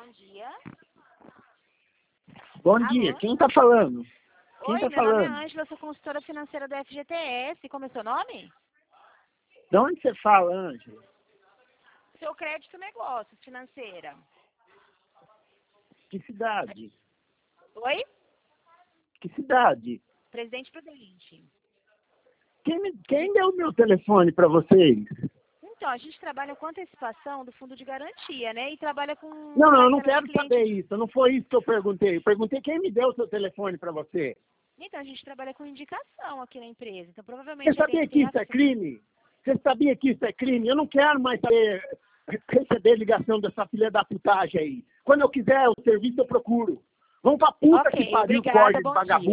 Bom dia. Bom Alô? dia, quem está falando? Quem Oi, está meu falando? nome é Ângela, sou consultora financeira do FGTS. Como é seu nome? De onde você fala, Ângela? Seu crédito negócio, financeira. Que cidade? Oi? Que cidade? Presidente Prudente. Quem deu o meu telefone para vocês? Então, a gente trabalha com antecipação do fundo de garantia, né? E trabalha com Não, eu não parcela quero de saber clientes. isso. Não foi isso que eu perguntei. Eu perguntei quem me deu o seu telefone para você. Então, a gente trabalha com indicação aqui na empresa. Então, Você provavelmente alguém sabia que que tem isso é acesso. crime? Você sabia que isso é crime? Eu não quero mais saber, receber ligação dessa filha da putagem aí. Quando eu quiser o serviço, eu procuro. Vamos pra puta que Ok, pariu, obrigada, corte de bom vagabundo. dia.